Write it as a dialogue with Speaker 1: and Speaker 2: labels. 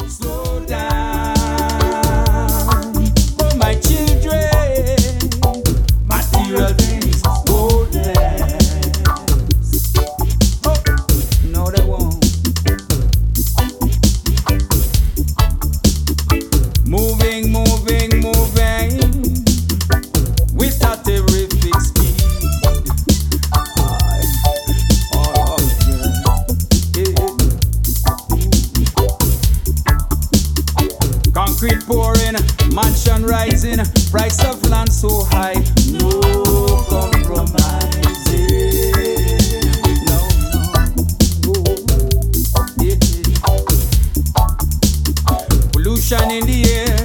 Speaker 1: slow down. For my children, material things go less. Oh, no, they won't. Moving, moving, moving with a terrific speed. Oh, yeah. Concrete pouring, mansion rising, price of land so high, no compromising. No, no, no. Yeah. Pollution in the air.